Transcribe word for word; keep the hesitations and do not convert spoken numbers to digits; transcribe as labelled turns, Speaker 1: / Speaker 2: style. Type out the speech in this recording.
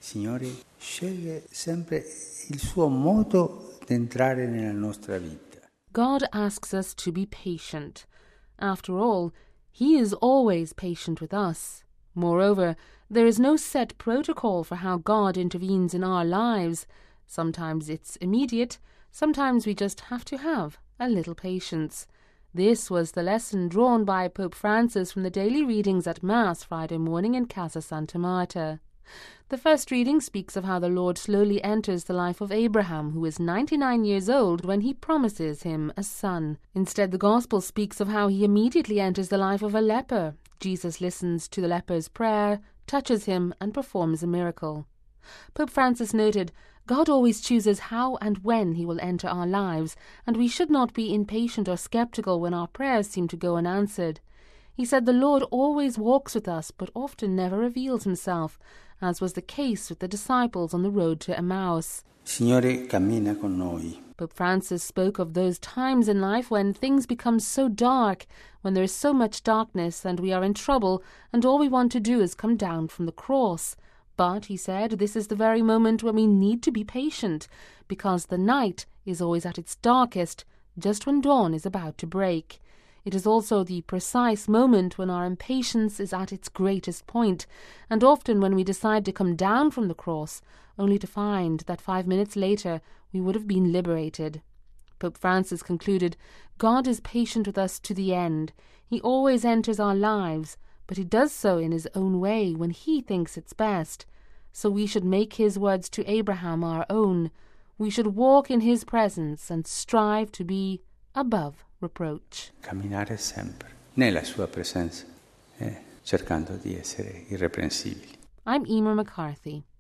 Speaker 1: Signore sceglie sempre il suo modo di entrare nella nostra vita.
Speaker 2: God asks us to be patient. After all, He is always patient with us. Moreover, there is no set protocol for how God intervenes in our lives. Sometimes it's immediate, sometimes we just have to have a little patience. This was the lesson drawn by Pope Francis from the daily readings at Mass Friday morning in Casa Santa Marta. The first reading speaks of how the Lord slowly enters the life of Abraham, who is ninety-nine years old when he promises him a son. Instead, the Gospel speaks of how he immediately enters the life of a leper. Jesus listens to the leper's prayer, touches him, and performs a miracle. Pope Francis noted, God always chooses how and when he will enter our lives, and we should not be impatient or skeptical when our prayers seem to go unanswered. He said the Lord always walks with us, but often never reveals himself, as was the case with the disciples on the road to Emmaus.
Speaker 1: Signore cammina con noi.
Speaker 2: Pope Francis spoke of those times in life when things become so dark, when there is so much darkness and we are in trouble, and all we want to do is come down from the cross. But, he said, this is the very moment when we need to be patient, because the night is always at its darkest, just when dawn is about to break. It is also the precise moment when our impatience is at its greatest point, and often when we decide to come down from the cross, only to find that five minutes later we would have been liberated. Pope Francis concluded, God is patient with us to the end. He always enters our lives, but he does so in his own way when he thinks it's best. So we should make his words to Abraham our own. We should walk in his presence and strive to be above reproach.
Speaker 1: Camminare sempre nella sua presenza, eh, cercando di essere irreprensibili.
Speaker 2: I'm Emer McCarthy.